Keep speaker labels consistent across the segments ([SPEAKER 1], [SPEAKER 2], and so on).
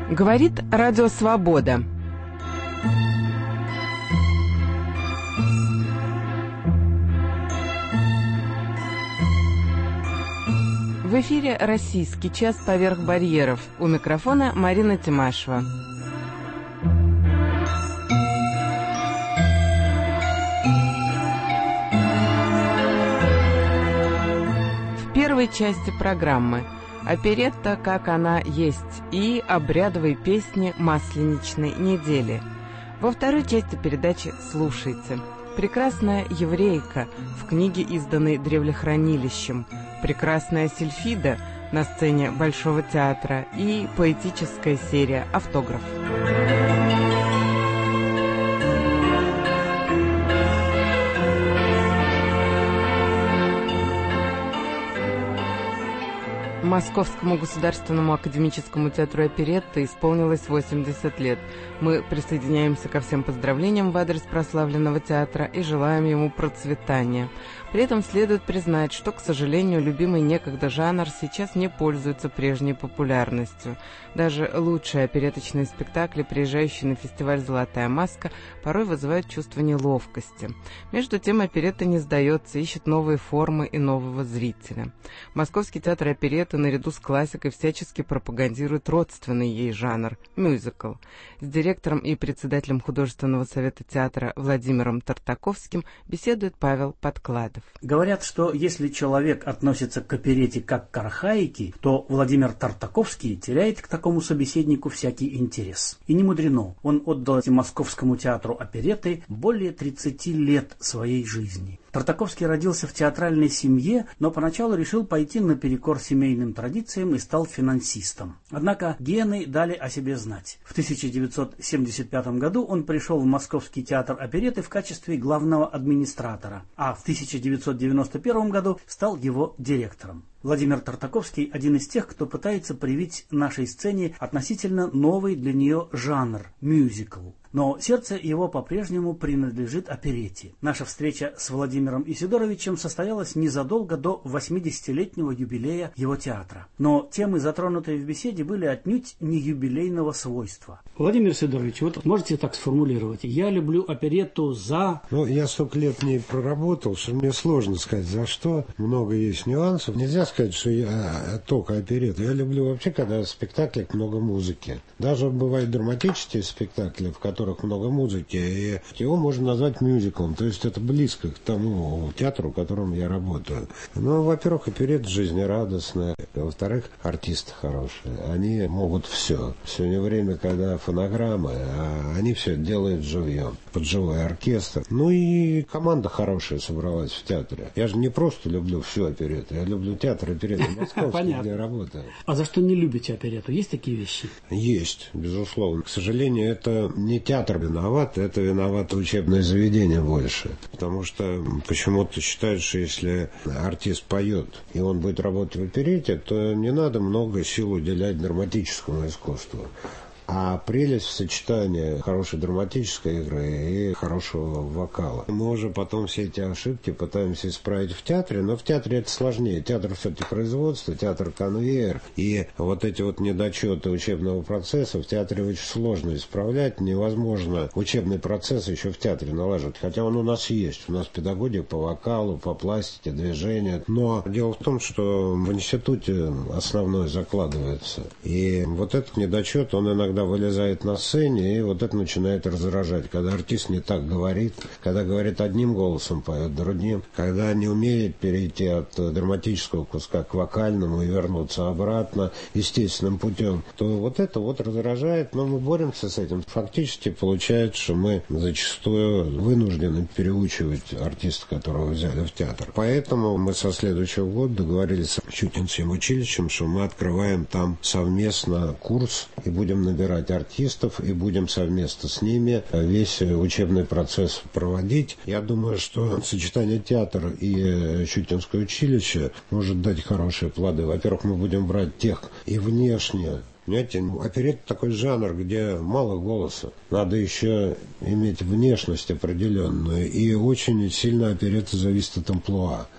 [SPEAKER 1] Говорит Радио Свобода. В эфире «Российский час поверх барьеров». У микрофона Марина Тимашева. В первой части программы оперетта «Как она есть» и обрядовые песни Масленичной недели. Во второй части передачи слушайте «Прекрасная еврейка» в книге, изданной Древлехранилищем, «Прекрасная Сильфида» на сцене Большого театра и поэтическая серия «Автограф». Московскому государственному академическому театру оперетты исполнилось 80 лет. Мы присоединяемся ко всем поздравлениям в адрес прославленного театра и желаем ему процветания. При этом следует признать, что, к сожалению, любимый некогда жанр сейчас не пользуется прежней популярностью. Даже лучшие опереточные спектакли, приезжающие на фестиваль «Золотая маска», порой вызывают чувство неловкости. Между тем, оперетта не сдается, ищет новые формы и нового зрителя. Московский театр оперетты наряду с классикой всячески пропагандирует родственный ей жанр – мюзикл. С директором и председателем художественного совета театра Владимиром Тартаковским беседует Павел Подкладов.
[SPEAKER 2] Говорят, что если человек относится к оперете как к архаике, то Владимир Тартаковский теряет к такому собеседнику всякий интерес. И не мудрено, он отдал Московскому театру оперетты более 30 лет своей жизни. Тартаковский родился в театральной семье, но поначалу решил пойти наперекор семейным традициям и стал финансистом. Однако гены дали о себе знать. В 1975 году он пришел в Московский театр оперетты в качестве главного администратора, а в 1991 году стал его директором. Владимир Тартаковский – один из тех, кто пытается привить нашей сцене относительно новый для нее жанр – мюзикл. Но сердце его по-прежнему принадлежит оперетте. Наша встреча с Владимиром Исидоровичем состоялась незадолго до 80-летнего юбилея его театра. Но темы, затронутые в беседе, были отнюдь не юбилейного свойства. Владимир Исидорович, вот можете так сформулировать: я люблю оперетту за...
[SPEAKER 3] Я столько лет в ней проработал, что мне сложно сказать за что. Много есть нюансов. Нельзя сказать, что я только оперетту. Я люблю вообще, когда в спектаклях много музыки. Даже бывают драматические спектакли, в которых много музыки, и его можно назвать мюзиклом, то есть это близко к тому театру, в котором я работаю. Во-первых, оперетта жизнерадостная, во-вторых, артисты хорошие, они могут все не время, когда фонограммы, а они все делают живьем, под живой оркестр. И команда хорошая собралась в театре. Я же не просто люблю всю оперетту, я люблю театр оперетты московский, где я работаю.
[SPEAKER 2] А за что не любите оперетту? Есть такие вещи?
[SPEAKER 3] Есть, безусловно. К сожалению, это не театр виноват, это виновато учебное заведение больше. Потому что почему-то считают, что если артист поет, и он будет работать в оперетте, то не надо много сил уделять драматическому искусству. А прелесть в сочетании хорошей драматической игры и хорошего вокала. Мы уже потом все эти ошибки пытаемся исправить в театре, но в театре это сложнее. Театр все-таки производство, театр конвейер. И вот эти вот недочеты учебного процесса в театре очень сложно исправлять. Невозможно учебный процесс еще в театре налаживать. Хотя он у нас есть. У нас педагогия по вокалу, по пластике, движению. Но дело в том, что в институте основное закладывается. И вот этот недочет, он иногда вылезает на сцене, и вот это начинает раздражать, когда артист не так говорит, когда говорит одним голосом, поет другим, когда не умеет перейти от драматического куска к вокальному и вернуться обратно естественным путем, то вот это вот раздражает, но мы боремся с этим. Фактически получается, что мы зачастую вынуждены переучивать артиста, которого взяли в театр. Поэтому мы со следующего года договорились с Щукинским училищем, что мы открываем там совместно курс и будем набирать артистов и будем совместно с ними весь учебный процесс проводить. Я думаю, что сочетание театра и Щукинское училище может дать хорошие плоды. Во-первых, мы будем брать тех и внешне. Понимаете, оперетта такой жанр, где мало голоса. Надо еще иметь внешность определенную. И очень сильно оперетта зависит от амплуа.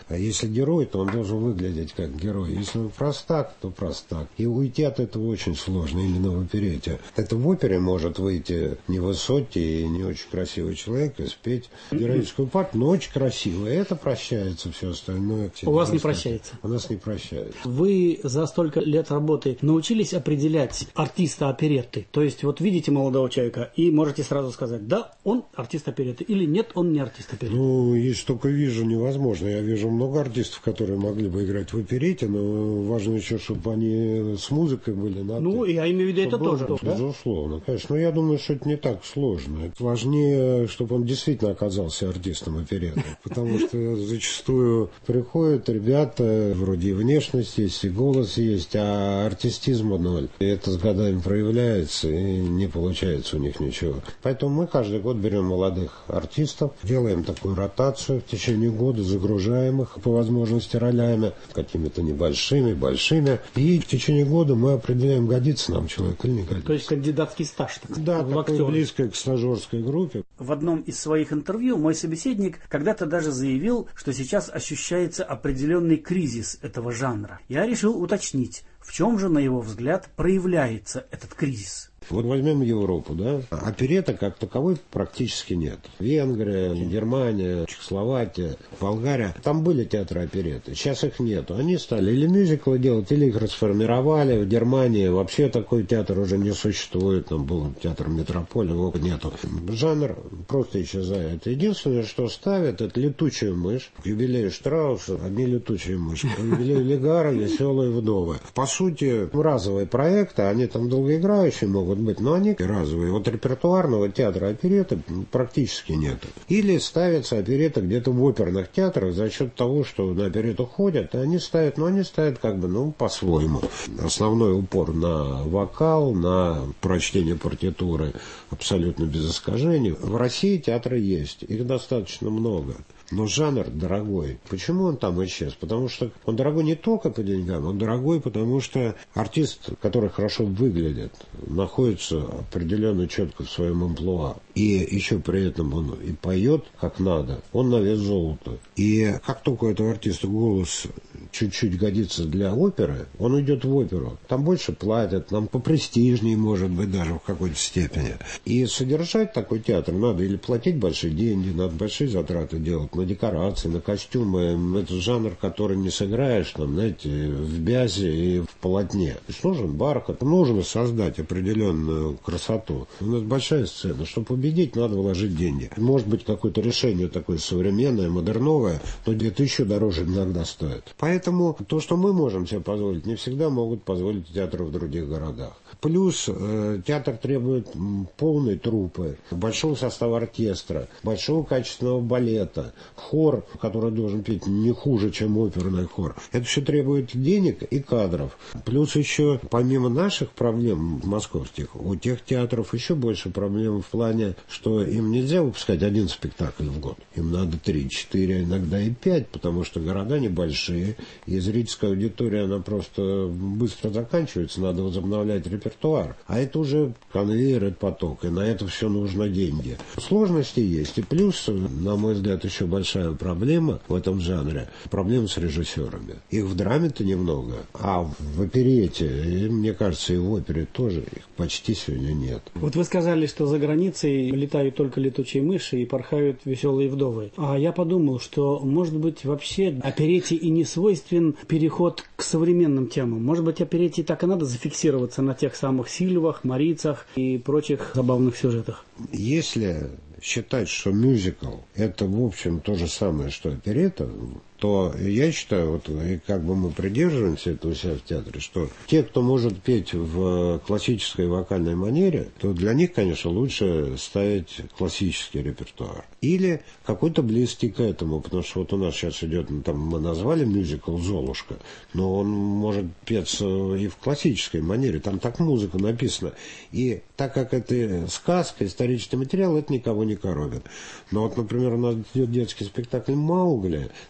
[SPEAKER 3] А если герой, то он должен выглядеть как герой. Если он простак, то простак. И уйти от этого очень сложно, именно в оперете. Это в опере может выйти невысокий и не очень красивый человек и спеть героическую партию, но очень красиво. И это прощается, все остальное.
[SPEAKER 2] У вас не прощается?
[SPEAKER 3] У нас не прощается.
[SPEAKER 2] Вы за столько лет работы научились определять артиста оперетты? То есть вот видите молодого человека и можете сразу сказать, да, он артист оперетты, или нет, он не артист оперетты?
[SPEAKER 3] Ну, если только вижу, невозможно. Я вижу много артистов, которые могли бы играть в оперете, но важно еще, чтобы они с музыкой были.
[SPEAKER 2] Ну, я имею в виду это тоже.
[SPEAKER 3] Да? Безусловно, конечно. Но я думаю, что это не так сложно. Это важнее, чтобы он действительно оказался артистом оперетты. Потому что зачастую приходят ребята, вроде и внешность есть, и голос есть, а артистизма ноль. И это с годами проявляется, и не получается у них ничего. Поэтому мы каждый год берем молодых артистов, делаем такую ротацию в течение года, загружаем их по возможности ролями, какими-то небольшими, большими. И в течение года мы определяем, годится нам человек или не годится.
[SPEAKER 2] То есть кандидатский стаж, так сказать,
[SPEAKER 3] да,
[SPEAKER 2] в актеры.
[SPEAKER 3] Близко к стажерской группе.
[SPEAKER 2] В одном из своих интервью мой собеседник когда-то даже заявил, что сейчас ощущается определенный кризис этого жанра. Я решил уточнить, в чем же, на его взгляд, проявляется этот кризис.
[SPEAKER 3] Вот возьмем Европу, да? Оперетта как таковой практически нет. Венгрия, Германия, Чехословакия, Болгария. Там были театры оперетты. Сейчас их нету. Они стали или мюзиклы делать, или их расформировали. В Германии вообще такой театр уже не существует. Там был театр Метрополь, его нету. Жанр просто исчезает. Единственное, что ставят, это летучую мышь. К юбилею Штрауса одни летучие мыши. К юбилею Легара веселые вдовы. По сути, разовые проекты, они там долгоиграющие могут быть, но они разовые. Вот репертуарного театра оперетты практически нет. Или ставятся оперетты где-то в оперных театрах за счет того, что на оперетту ходят, и они ставят, но они ставят как бы, ну, по-своему. Основной упор на вокал, на прочтение партитуры абсолютно без искажений. В России театры есть, их достаточно много. Но жанр дорогой. Почему он там исчез? Потому что он дорогой не только по деньгам, он дорогой, потому что артист, который хорошо выглядит, находится определенно четко в своем амплуа. И еще при этом он и поет как надо, он на вес золота. И как только у этого артиста голос чуть-чуть годится для оперы, он идет в оперу. Там больше платят, нам попрестижнее, может быть, даже в какой-то степени. И содержать такой театр надо или платить большие деньги, надо большие затраты делать на декорации, на костюмы. Это жанр, который не сыграешь, там, знаете, в бязе и в полотне. То есть нужен бархат, нужно создать определенную красоту. У нас большая сцена. Чтобы победить, надо вложить деньги. Может быть, какое-то решение такое современное, модерновое, но где-то еще дороже иногда стоит. Поэтому то, что мы можем себе позволить, не всегда могут позволить театры в других городах. Плюс театр требует полной труппы, большого состава оркестра, большого качественного балета, хор, который должен петь не хуже, чем оперный хор. Это все требует денег и кадров. Плюс еще, помимо наших проблем московских, у тех театров еще больше проблем в плане, что им нельзя выпускать один спектакль в год. Им надо 3, 4, иногда и 5, потому что города небольшие, и зрительская аудитория, она просто быстро заканчивается, надо возобновлять репертуар. А это уже конвейер, это поток, и на это все нужно деньги. Сложности есть. И плюс, на мой взгляд, еще большая проблема в этом жанре, проблема с режиссерами. Их в драме-то немного, а в оперете, и, мне кажется, и в опере тоже их почти сегодня нет.
[SPEAKER 2] Вот вы сказали, что за границей летают только летучие мыши и порхают веселые вдовы. А я подумал, что, может быть, вообще оперете и не свойствен переход к современным темам. Может быть, оперете так и надо зафиксироваться на тех самых Сильвах, Марицах и прочих забавных сюжетах.
[SPEAKER 3] Если считать, что мюзикл – это, в общем, то же самое, что оперетта, то я считаю, вот, и как бы мы придерживаемся этого у себя в театре, что те, кто может петь в классической вокальной манере, то для них, конечно, лучше ставить классический репертуар. Или какой-то близкий к этому, потому что вот у нас сейчас идет, там мы назвали мюзикл «Золушка», но он может петься и в классической манере, там так музыка написана. И так как это сказка, исторический материал, это никого не коробит. Но вот, например, у нас идет детский спектакль «Маугли», там совершенно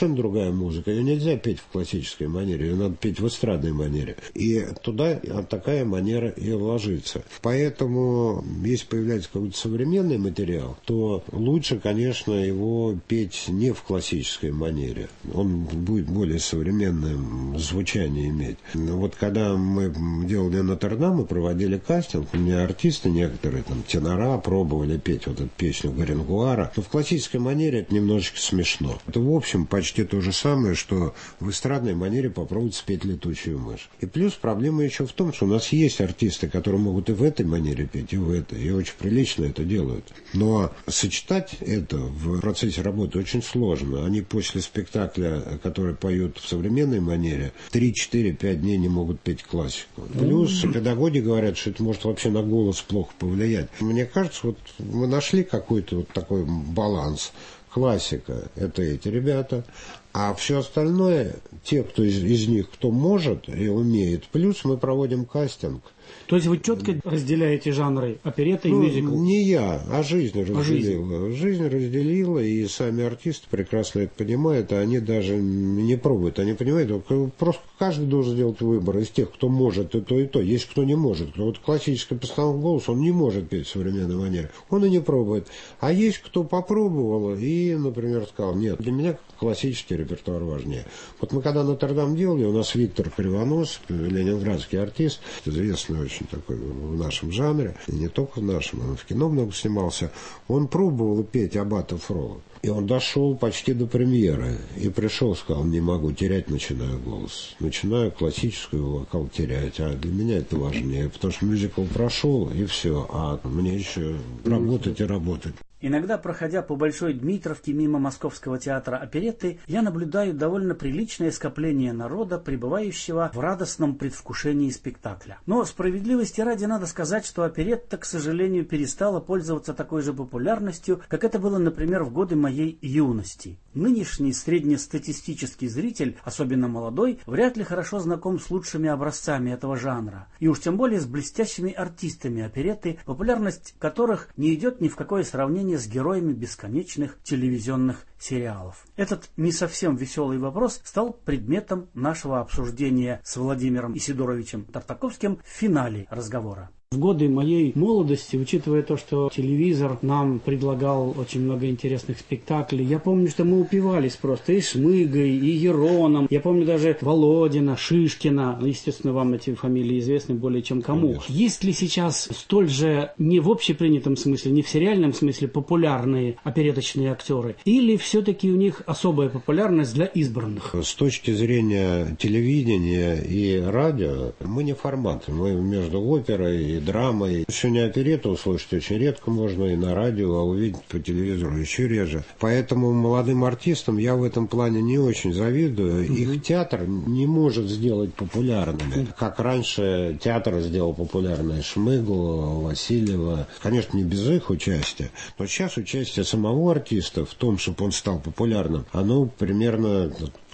[SPEAKER 3] совершенно другая музыка. Ее нельзя петь в классической манере, ее надо петь в эстрадной манере. И туда такая манера и ложится. Поэтому, если появляется какой-то современный материал, то лучше, конечно, его петь не в классической манере. Он будет более современное звучание иметь. Вот когда мы делали Нотр-Дам, мы проводили кастинг, у меня артисты некоторые, там, тенора, пробовали петь вот эту песню Гаренгуара. Но в классической манере это немножечко смешно. Это, в общем, почти то же самое, что в эстрадной манере попробовать спеть «Летучую мышь». И плюс проблема еще в том, что у нас есть артисты, которые могут и в этой манере петь, и в этой, и очень прилично это делают. Но сочетать это в процессе работы очень сложно. Они после спектакля, который поют в современной манере, 3-4-5 дней не могут петь классику. Плюс педагоги говорят, что это может вообще на голос плохо повлиять. Мне кажется, вот мы нашли какой-то вот такой баланс. Классика – это эти ребята, а все остальное, те, кто из них, кто может и умеет, плюс мы проводим кастинг.
[SPEAKER 2] То есть вы четко разделяете жанры оперетта и мюзикл?
[SPEAKER 3] Не я, а жизнь разделила. Жизнь разделила, и сами артисты прекрасно это понимают, а они даже не пробуют. Они понимают, просто каждый должен сделать выбор из тех, кто может и то, и то. Есть кто не может. Вот классическая постановка голоса, он не может петь в современной манере. Он и не пробует. А есть кто попробовал и, например, сказал, нет, для меня классический репертуар важнее. Вот мы когда Нотр-Дам делали, у нас Виктор Кривонос, ленинградский артист, известный очень такой в нашем жанре, и не только в нашем, он в кино много снимался, он пробовал петь Аббата Фрола. И он дошел почти до премьеры. И пришел, сказал, не могу, терять начинаю голос. Начинаю классическую вокал терять. А для меня это важнее, потому что мюзикл прошел, и все. А мне еще работать и работать.
[SPEAKER 2] Иногда, проходя по Большой Дмитровке мимо Московского театра оперетты, я наблюдаю довольно приличное скопление народа, пребывающего в радостном предвкушении спектакля. Но справедливости ради надо сказать, что оперетта, к сожалению, перестала пользоваться такой же популярностью, как это было, например, в годы моей юности. Нынешний среднестатистический зритель, особенно молодой, вряд ли хорошо знаком с лучшими образцами этого жанра, и уж тем более с блестящими артистами оперетты, популярность которых не идет ни в какое сравнение с героями бесконечных телевизионных сериалов. Этот не совсем веселый вопрос стал предметом нашего обсуждения с Владимиром Исидоровичем Тартаковским в финале разговора. В годы моей молодости, учитывая то, что телевизор нам предлагал очень много интересных спектаклей, я помню, что мы упивались просто и Шмыгой, и Ероном. Я помню даже Володина, Шишкина. Естественно, вам эти фамилии известны более чем кому. Конечно. Есть ли сейчас столь же, не в общепринятом смысле, не в сериальном смысле, популярные опереточные актеры? Или все-таки у них особая популярность для избранных?
[SPEAKER 3] С точки зрения телевидения и радио, мы не форматы. Мы между оперой и драмой. Сегодня оперетту услышать очень редко можно и на радио, а увидеть по телевизору еще реже. Поэтому молодым артистам я в этом плане не очень завидую. Их театр не может сделать популярными. Как раньше театр сделал популярной Шмыгу, Васильева. Конечно, не без их участия. Но сейчас участие самого артиста в том, чтобы он стал популярным, оно примерно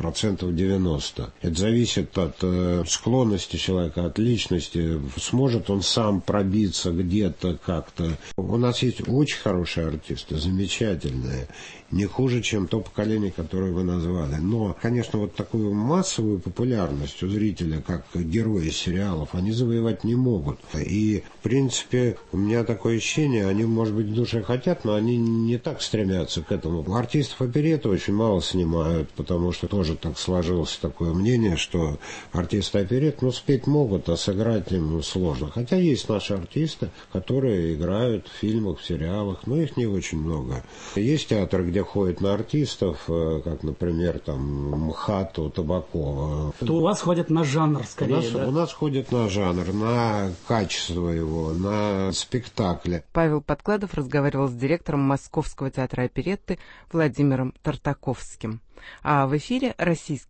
[SPEAKER 3] 90%. Это зависит от склонности человека, от личности. Сможет он сам пробиться где-то как-то. У нас есть очень хорошие артисты, замечательные. Не хуже, чем то поколение, которое вы назвали. Но, конечно, вот такую массовую популярность у зрителя, как герои сериалов, они завоевать не могут. И, в принципе, у меня такое ощущение, они, может быть, в душе хотят, но они не так стремятся к этому. Артистов оперетты очень мало снимают, потому что тоже так сложилось такое мнение, что артисты оперетт, спеть могут, а сыграть им сложно. Хотя есть наши артисты, которые играют в фильмах, в сериалах, но их не очень много. Есть театр, где ходят на артистов, как, например, там, МХАТу, Табакова.
[SPEAKER 2] То у вас ходят на жанр, скорее,
[SPEAKER 3] у нас ходят на жанр, на качество его, на спектакли.
[SPEAKER 1] Павел Подкладов разговаривал с директором Московского театра оперетты Владимиром Тартаковским. А в эфире российский